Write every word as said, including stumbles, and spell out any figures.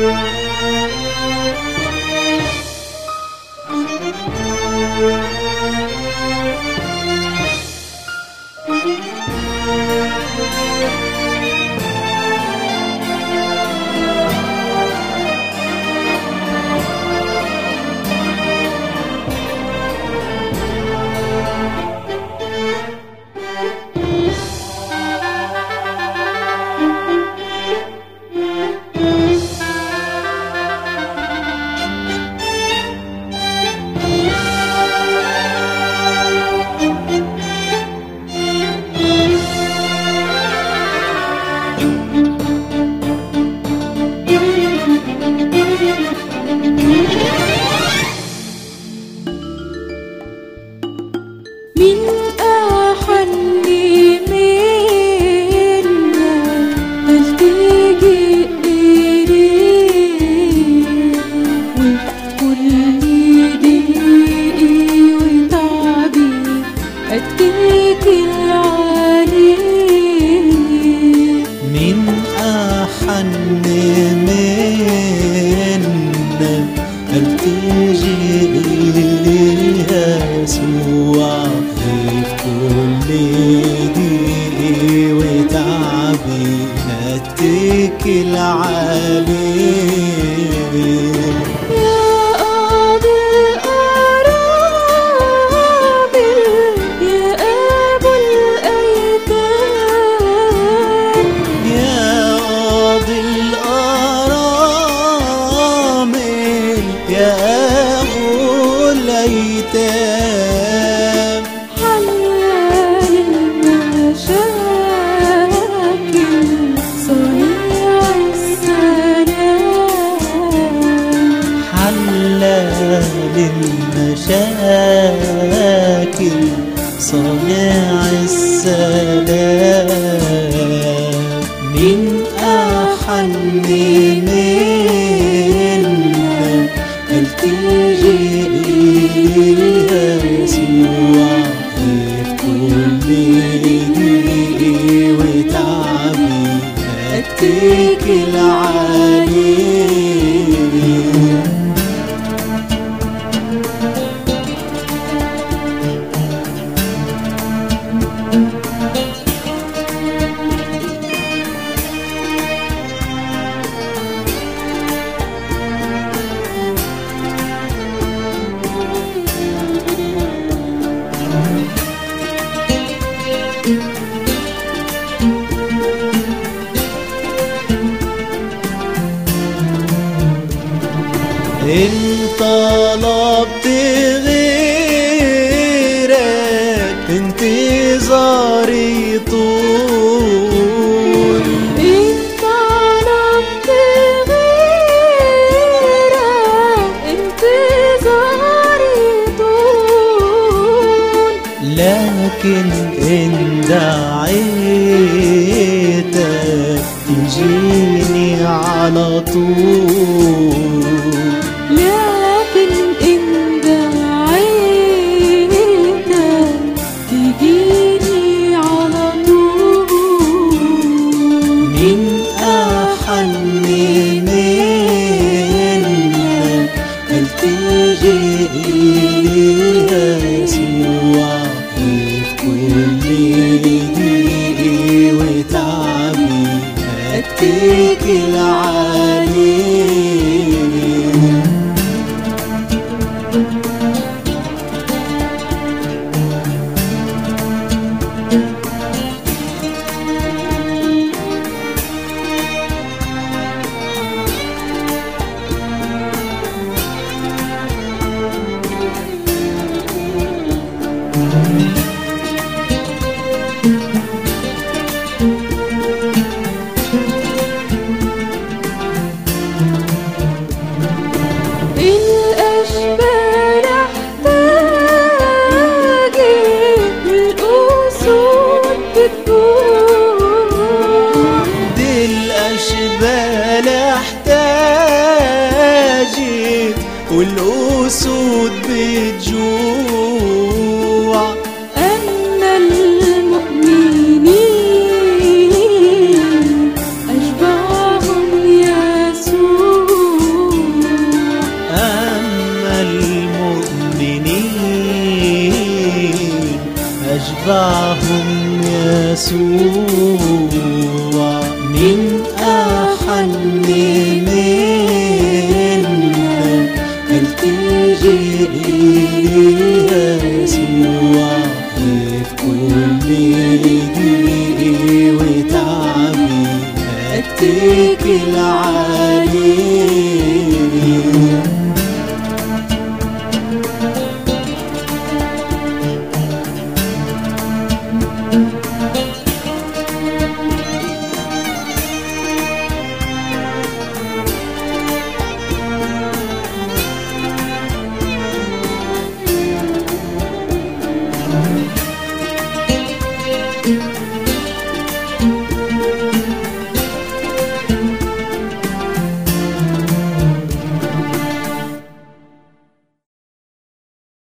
اتكل عليه يا قاضي الأرامل يا أبو الأيتام يا قاضي الأرامل يا أبو الأيتام حلال المشاكل صنيع السلام حلال المشاكل صانع السلام من أحن منا التجئ يسوع في كل ضيق وتعبي اتكل عليه إن طلبت غيرك انتظاري طول إن طلبت غيرك انتظاري طول لكن إن دعيتك تجيني على طول لكن إن دعيتك تجيني على طول من أحن منك التجئ يسوع في كل ضيق وتعبي اتكل عليه الأشبال احتاجت والأسود بتجوع دي الأشبال احتاجت والأسود بتجوع أما المؤمنين أشبعهم يسوع يسوع من أحن منك التجئ يسوع في كل ضيقي وتعبي اتكل عليه